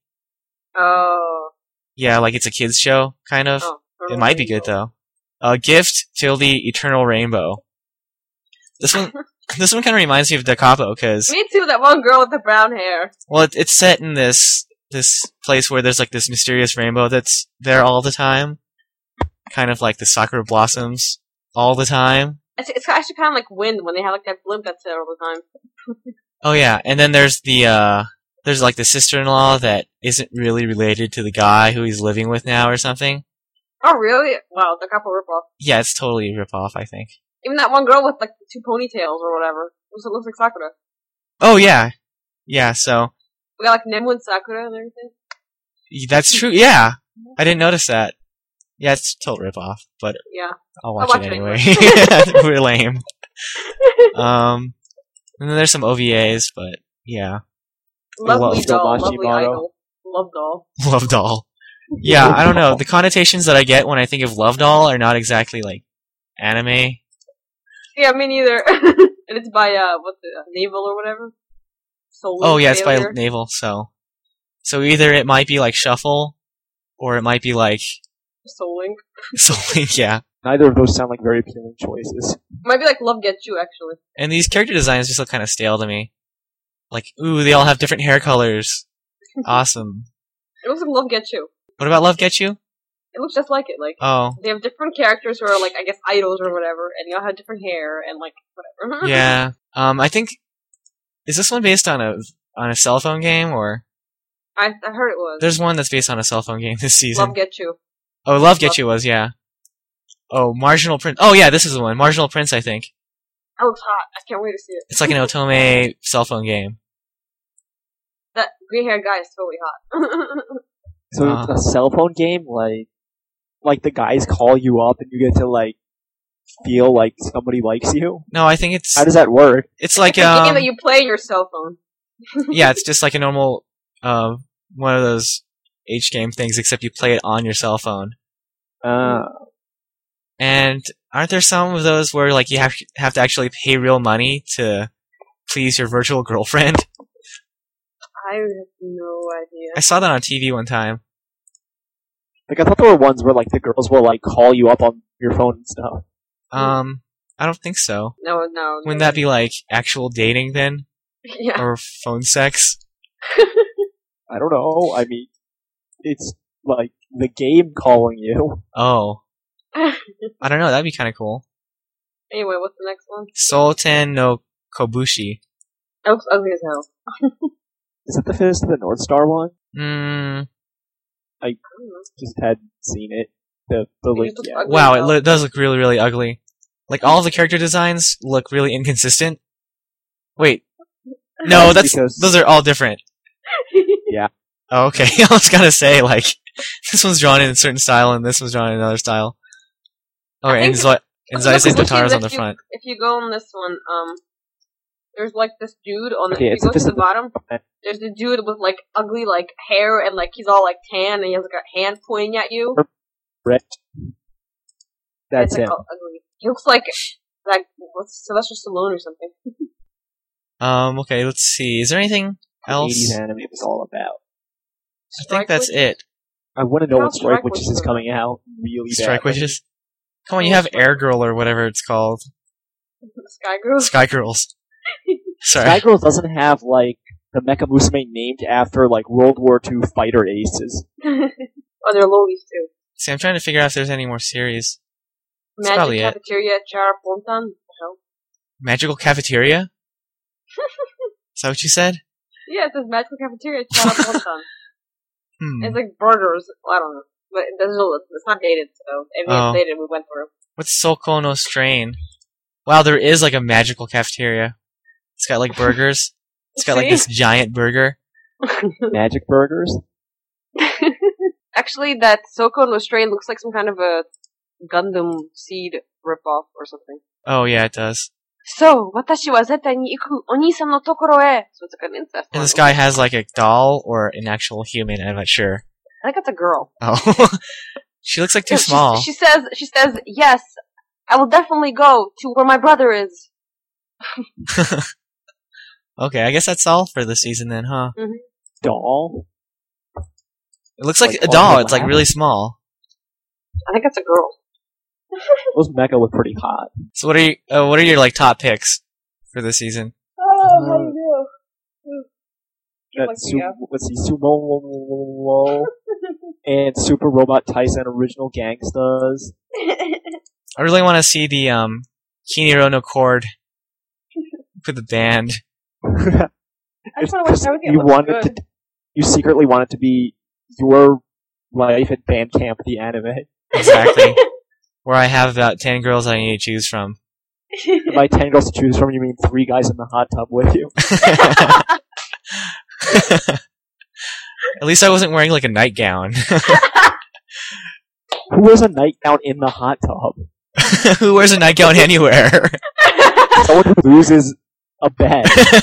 Oh. Yeah, like it's a kids show, kind of. Oh. It might be good though. Gift till the Eternal Rainbow. This one kind of reminds me of Da Capo because, Me too, that one girl with the brown hair. well, it's set in this place where there's like this mysterious rainbow that's there all the time, kind of like the sakura blossoms all the time. It's actually kind of like Wind when they have like that blimp that's there all the time. Oh yeah, and then there's there's like the sister-in-law that isn't really related to the guy who he's living with now or something. Oh really? Wow, the couple ripoff. Yeah, it's totally a rip-off, I think. Even that one girl with like the 2 ponytails or whatever. It looks like Sakura. Oh yeah. Yeah, so We got like Nemu and Sakura and everything. that's true. Yeah. I didn't notice that. Yeah, it's a total rip-off, but Yeah. I'll watch watch it it anyway. anyway. We're lame. And then there's some OVAs, but yeah. Lovely Love doll, Domachi lovely Maro. idol. Love doll. Love Doll. Yeah, I don't know. The connotations that I get when I think of Love Doll are not exactly like anime. Yeah, me neither. And it's by Naval or whatever. Soul Oh yeah, it's by Failure. Naval, so either it might be like Shuffle, or it might be like Soul Link. something, yeah. Neither of those sound like very appealing choices. Might be like Love Get You actually. And these character designs just look kind of stale to me. Like, ooh, they all have different hair colors. Awesome. It looks like Love Get You. What about Love Get You? It looks just like it. Like Oh, they have different characters who are like I guess idols or whatever, and you all have different hair and like whatever. yeah. I think, is this one based on a cell phone game, or I heard it was. there's one that's based on a cell phone game this season? Love Get You. Oh, Love Get You was, yeah. Oh, Marginal Prince. Oh yeah, this is the one. Marginal Prince, I think. That looks hot. I can't wait to see it. It's like an Otome cell phone game. That green haired guy is totally hot. So it's a cell phone game, like the guys call you up and you get to like feel like somebody likes you. No, I think it's How does that work? it's like it's a game that you play on your cell phone. yeah, it's just like a normal one of those H game things, except you play it on your cell phone. And aren't there some of those where like you have to actually pay real money to please your virtual girlfriend? I have no idea. I saw that on TV one time. Like, I thought there were ones where, like, the girls will, like, call you up on your phone and stuff. I don't think so. No. Wouldn't that be like actual dating then? Yeah. Or phone sex? I don't know. I mean, it's, like, the game calling you. Oh. I don't know, that'd be kinda cool. Anyway, what's the next one? Souten no Kobushi. That looks ugly as hell. Is it the Fist of the North Star one? I don't Just hadn't seen it. The link, looks yeah. ugly. Wow, it does look really, really ugly. Like, all of the character designs look really inconsistent. Wait. No, those are all different. Yeah. Oh, okay. I was gonna say, like, this one's drawn in a certain style and this one's drawn in another style. Oh, and Zaizen Totaro's on the front. If you go on this one, there's like this dude on the. Okay, if you go to the bottom, there's the dude with like ugly like hair and like he's all like tan and he has like a hand pointing at you. Brett. That's like, him. ugly. He looks like Sylvester Stallone or something. Okay, let's see. Is there anything else? 80s anime was all about. I think that's it. I want to know How what Strike Strike Witches Witches is coming out really Strike bad. Witches? Come on, you have Air Girl or whatever it's called. Sky Girl. Sky Girls. Sorry. Sky Girls doesn't have, like, the Mecha Musume named after, like, World War II fighter aces. Oh, they're lolies too. See, I'm trying to figure out if there's any more series. That's Magic probably it. Cafeteria Char Pontan. Magical Cafeteria? Is that what you said? Yeah, it says Magical Cafeteria Char Pontan. Hmm. It's like burgers. Well, I don't know. But it's not dated, so if it's dated, we went through. What's Soko no Strain? Wow, there is like a magical cafeteria. It's got like burgers. It's got like this giant burger. Magic burgers? Actually, that Soko no Strain looks like some kind of a Gundam Seed ripoff or something. Oh yeah, it does. So, watashi wa zettai ni iku oni-san no tokoro e. So it's like an incest And one. this guy has like a doll or an actual human, I'm not sure. I think it's a girl. Oh. She looks like too small. She says, yes, I will definitely go to where my brother is. Okay, I guess that's all for the season then, huh? Mm-hmm. Doll? It looks like Like a doll, it's like lab? really small. I think it's a girl. Those mecha look pretty hot. So what are your like top picks for this season? Oh, how do you do? Let's see, Sumo and Super Robot Tyson Original Gangstas. I really want to see the Kiniro no Chord for the band. I just want to watch everything. You secretly want it to be your life at band camp, the anime. Exactly. Where I have about 10 girls I need to choose from. And by 10 girls to choose from, you mean 3 guys in the hot tub with you. At least I wasn't wearing like a nightgown. Who wears a nightgown in the hot tub? Who wears a nightgown anywhere? Someone who loses a bet.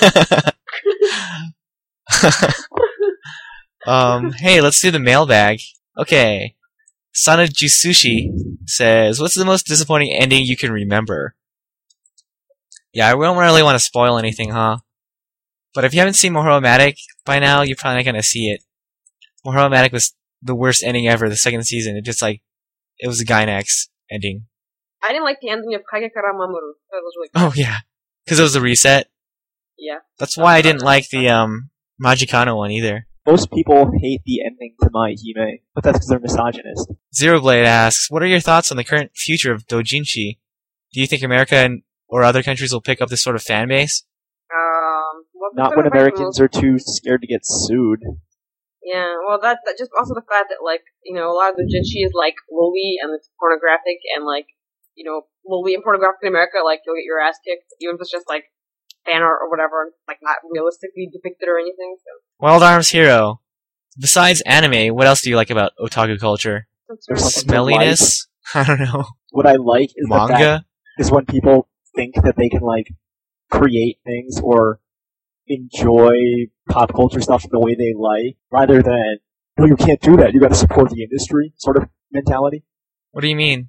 Hey, let's do the mailbag. Okay. Sanajisushi says, what's the most disappointing ending you can remember? Yeah, I don't really want to spoil anything, huh? But if you haven't seen Mohoromatic by now, you're probably not going to see it. Mohoromatic was the worst ending ever, the second season. It was a Gainax ending. I didn't like the ending of Kagekara Mamoru. That was really Oh, yeah. Because it was a reset. Yeah. That's why I didn't like the Magikano one either. Most people hate the ending to My Hime, but that's because they're misogynist. Zero Blade asks, what are your thoughts on the current future of doujinshi? Do you think America or other countries will pick up this sort of fan base? Well, Not when Americans are too scared to get sued. Yeah, well, that just also the fact that, like, you know, a lot of the jinshi is, like, lowly and it's pornographic, and, like, you know, lowly and pornographic in America, like, you'll get your ass kicked, even if it's just, like, fan art or whatever, like, not realistically depicted or anything, so. Wild Arms Hero. Besides anime, what else do you like about otaku culture? There's something Smelliness? I don't know. What I like is the fact Manga? is when people think that they can, like, create things or enjoy pop culture stuff the way they like, rather than no, you can't do that. You got to support the industry sort of mentality. What do you mean?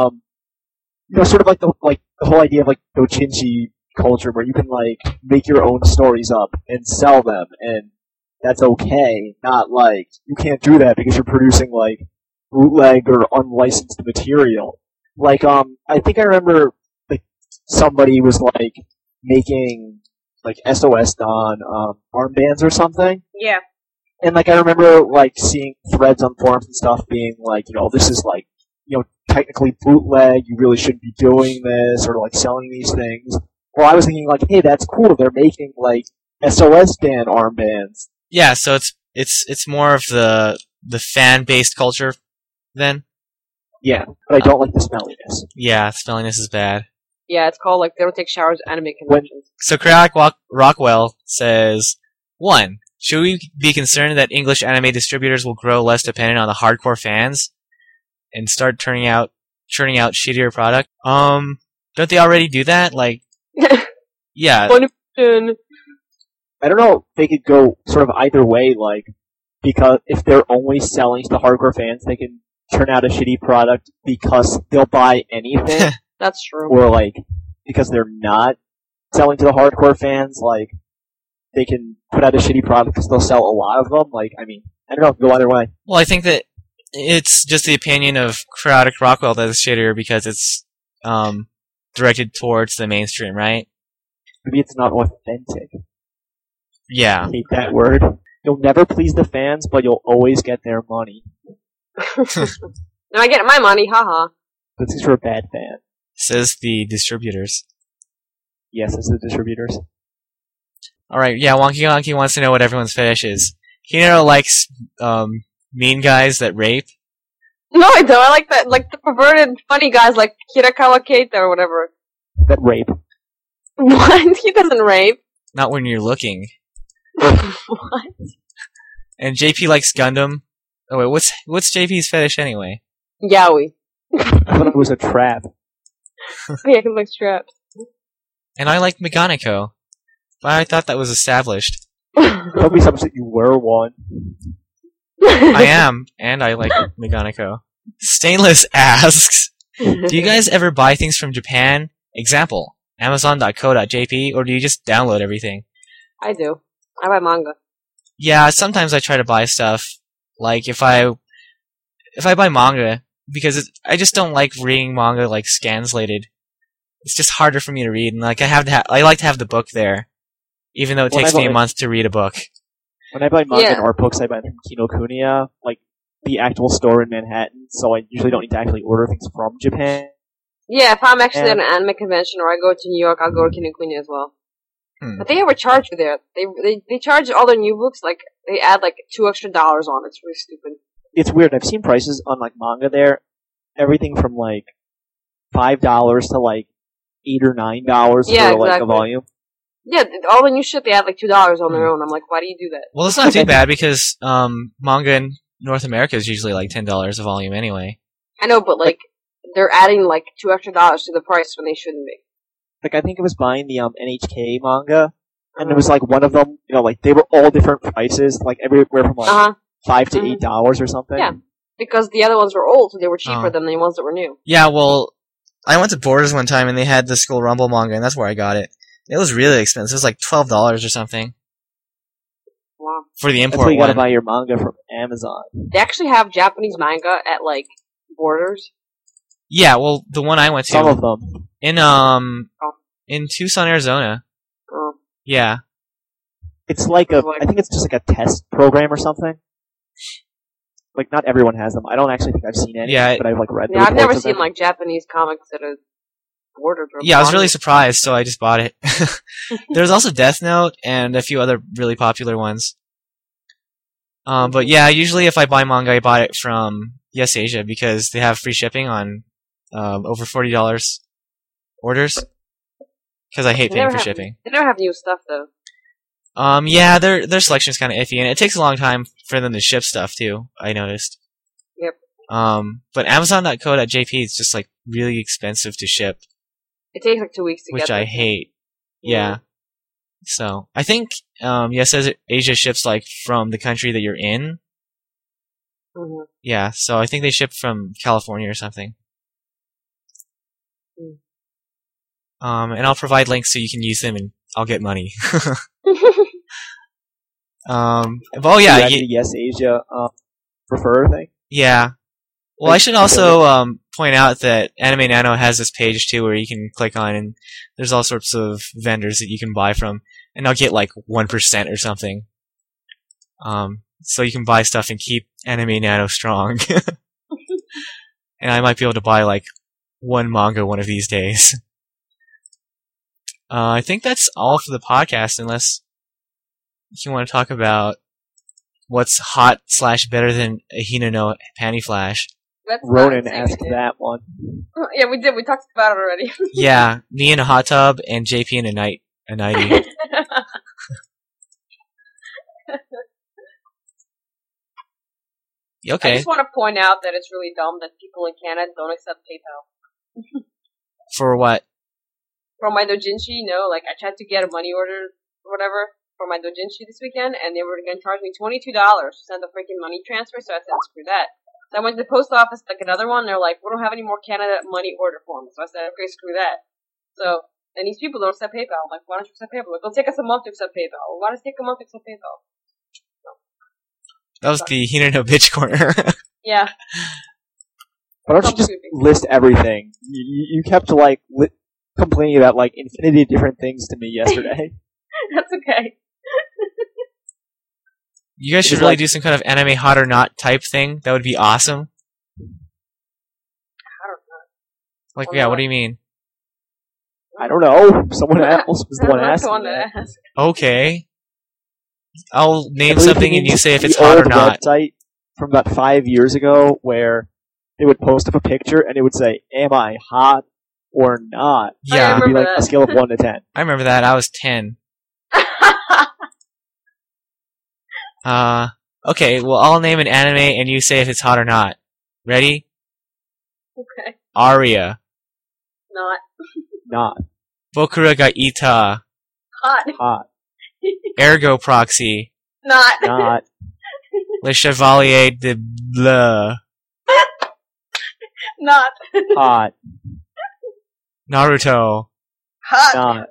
Sort of like the whole idea of like doujinshi culture, where you can like make your own stories up and sell them, and that's okay. Not like you can't do that because you're producing like bootleg or unlicensed material. Like I think I remember like somebody was like making like SOS Dawn armbands or something. Yeah. And like I remember like seeing threads on forums and stuff being like, this is like, technically bootleg, you really shouldn't be doing this, or like selling these things. Well, I was thinking like, hey, that's cool, they're making like SOS band armbands. Yeah, so it's more of the fan-based culture then? Yeah, but I don't like the smelliness. Yeah, smelliness is bad. Yeah, it's called like they don't take showers at anime conventions. So Chaotic Rockwell says, 1. Should we be concerned that English anime distributors will grow less dependent on the hardcore fans and start churning out shittier product? Don't they already do that? Like, yeah. Funny question. I don't know if they could go sort of either way, like, because if they're only selling to hardcore fans, they can turn out a shitty product because they'll buy anything. That's true. Or, like, because they're not selling to the hardcore fans, like, they can put out a shitty product because they'll sell a lot of them. Like, I mean, I don't know, go either way. Well, I think that it's just the opinion of Chaotic Rockwell that is shittier because it's directed towards the mainstream, right? Maybe it's not authentic. Yeah. I hate that word. You'll never please the fans, but you'll always get their money. Now I get my money, haha. This is for a bad fan. Says the distributors. Yes, it's the distributors. Alright, yeah, Wonky Wonky wants to know what everyone's fetish is. Hinaro likes mean guys that rape. No, I don't. I like that, like the perverted, funny guys like Hirakawa Keita or whatever. That rape. What? He doesn't rape. Not when you're looking. What? And JP likes Gundam. Oh wait, what's JP's fetish anyway? Yaoi. I thought it was a trap. Yeah, he likes traps. And I like Meganiko. But I thought that was established. Tell me something that you were one. I am, and I like Meganiko. Stainless asks, do you guys ever buy things from Japan? Example, Amazon.co.jp, or do you just download everything? I do. I buy manga. Yeah, sometimes I try to buy stuff. Like if I buy manga, because I just don't like reading manga like scanslated. It's just harder for me to read, and like I like to have the book there, even though it takes me a month to read a book. When I buy manga and art books, I buy them from Kinokuniya, like the actual store in Manhattan, so I usually don't need to actually order things from Japan. Yeah, if I'm actually at an anime convention or I go to New York, I'll go to Kinokuniya as well. But they overcharge you there. They charge all their new books, like, they add like $2 extra on it. It's really stupid. It's weird. I've seen prices on like manga there. Everything from like $5 to like $8 or $9 for like a volume. Yeah, all the new shit they add like $2 on their own. I'm like, why do you do that? Well, it's not too bad because manga in North America is usually like $10 a volume anyway. I know, but like they're adding like $2 extra to the price when they shouldn't be. Like I think I was buying the NHK manga, and it was like one of them. Like they were all different prices, like everywhere from like $5 to $8 or something. Yeah, because the other ones were old, so they were cheaper than the ones that were new. Yeah, well, I went to Borders one time and they had the School Rumble manga, and that's where I got it. It was really expensive. It was like $12 or something. Wow. For the import That's why you gotta one. buy your manga from Amazon. They actually have Japanese manga at like Borders. Yeah, well, the one I went to. Some of them. In Tucson, Arizona. Oh. Yeah. It's like I think it's just like a test program or something. Like, not everyone has them. I don't actually think I've seen any, but I've like read. Yeah, I've never seen like Japanese comics that are Borders. Yeah, I was really surprised, so I just bought it. There's also Death Note and a few other really popular ones. But yeah, usually if I buy manga, I buy it from Yes Asia because they have free shipping on over $40 orders. Because I hate paying for shipping. They never have new stuff though. Yeah, their selection is kind of iffy, and it takes a long time for them to ship stuff too. I noticed. Yep. But Amazon.co.jp is just like really expensive to ship. It takes like 2 weeks to which get. Which I hate. Yeah. So I think Yes Asia ships like from the country that you're in, Mhm. Yeah, so I think they ship from California or something. And I'll provide links so you can use them, and I'll get money. Well, yeah, Do you have the Yes Asia refer thing? yeah. Well, I should also point out that Anime Nano has this page too, where you can click on, and there's all sorts of vendors that you can buy from, and I'll get like 1% or something. So you can buy stuff and keep Anime Nano strong. And I might be able to buy like one manga one of these days. I think that's all for the podcast, unless you want to talk about what's hot / better than a Hina no Panty Flash. That's not Ronan insane, asked we did. that one. Yeah, we did. We talked about it already. Yeah, me in a hot tub and JP in a nightie. I Okay, just want to point out that it's really dumb that people in Canada don't accept PayPal. for what? For my dojinshi, like I tried to get a money order or whatever for my dojinshi this weekend, and they were going to charge me $22 to send a freaking money transfer, so I said, screw that. So I went to the post office, like another one, and they're like, we don't have any more Canada money order forms. So I said, okay, screw that. So, and these people don't accept PayPal. I'm like, why don't you accept PayPal? Like, it'll take us a month to accept PayPal. Well, why does it take a month to accept PayPal? That was the Hina no bitch corner. Yeah. Why don't you just list everything? You kept like complaining about like infinity of different things to me yesterday. That's okay. You guys should It's really like- do some kind of anime hot or not type thing. That would be awesome. I don't know. Like, Or yeah, not. what do you mean? I don't know. Someone else was the one I'm not asking the one that. that asked. Okay. I'll I name believe something he and you means say if the it's hot or old not. Website from about 5 years ago where they would post up a picture and it would say, "Am I hot or not?" Yeah, It would be remember like that. a scale of 1 to 10. I remember that. I was 10. Okay, well, I'll name an anime and you say if it's hot or not. Ready? Okay. Aria. Not Not Bokura ga Ita. hot. hot. Ergo Proxy. Not. Not Le Chevalier de Bleu. Not. hot. Naruto. Hot.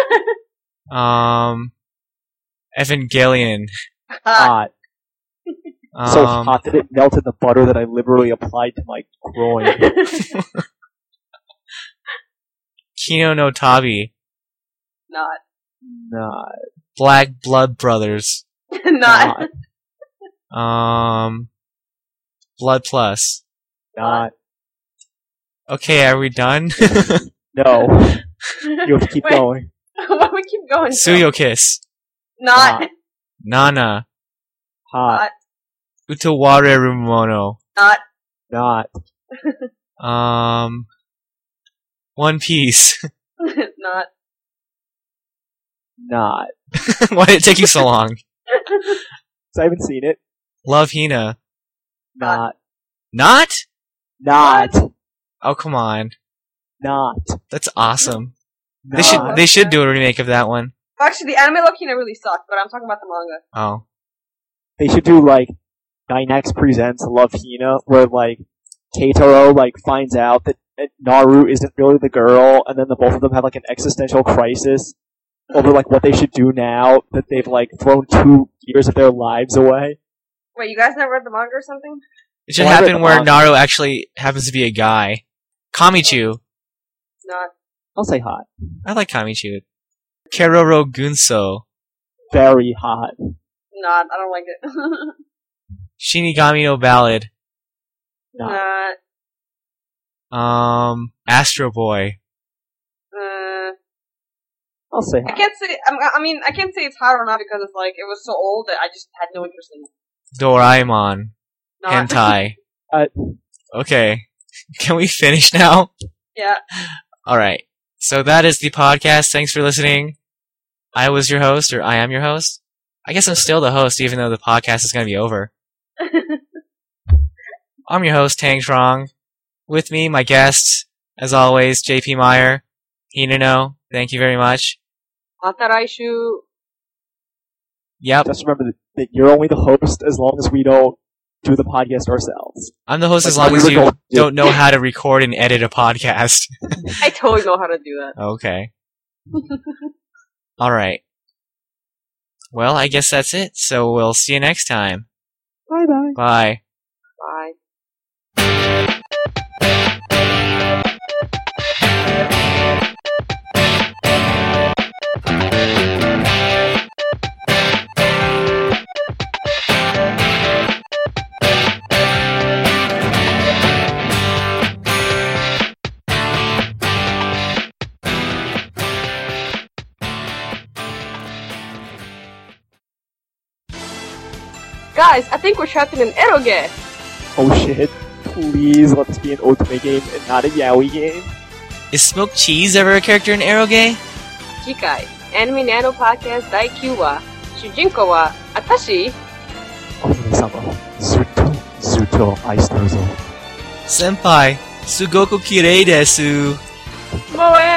Not Evangelion. Hot. hot. So hot that it melted the butter that I liberally applied to my groin. Kino no Tabi. Not. Not. Black Blood Brothers. Not. Blood Plus. Not. Okay, are we done? No. You have to keep Wait, going. Why we keep going? Suyo Kiss. Not. Nana. Hot. Utaware Rumono. Not. Not. One Piece. Not. Not. Why did it take you so long? 'Cause I haven't seen it. Love Hina. Not. Not? Not. Oh, come on. Not. That's awesome. Not. They should do a remake of that one. Actually, the anime Lokina really sucked, but I'm talking about the manga. Oh. They should do like Dynax presents Love Hina, where like Keitaro like finds out that Naru isn't really the girl, and then the both of them have like an existential crisis over like what they should do now that they've like thrown 2 years of their lives away. Wait, you guys never read the manga or something? It should Well, I read happen the where manga. Naru actually happens to be a guy. Kamichu. Not. I'll say hot. I like Kamichu. Keroro Gunso. Very hot. Not. I don't like it. Shinigami no Ballad. Not. Not. Astro Boy. I'll say I hot. can't say. I mean, I can't say it's hot or not because it's like it was so old that I just had no interest in it. Doraemon. Not. Hentai. Uh, Okay. Can we finish now? Yeah. Alright. So that is the podcast. Thanks for listening. I was your host, or I am your host. I guess I'm still the host, even though the podcast is going to be over. I'm your host, Tang Trong. With me, my guests, as always, JP Meyer, Hinano. Thank you very much. Mataraishu. Yep. Just remember that you're only the host as long as we don't do the podcast ourselves. I'm the host Like as long we as were you going to. don't know how to record and edit a podcast. I totally know how to do that. Okay. Alright. Well, I guess that's it. So we'll see you next time. Bye-bye. Bye. Bye. Guys, I think we're trapped in an eroge. Oh shit. Please let this be an Otome game and not a Yaoi game. Is Smoked Cheese ever a character in Eroge? 次回、Anime Nano Podcast 第9話、主人公は、私 Otome-sama, Zuto愛してるぞ。 Senpai, Sugoku kirei desu. もう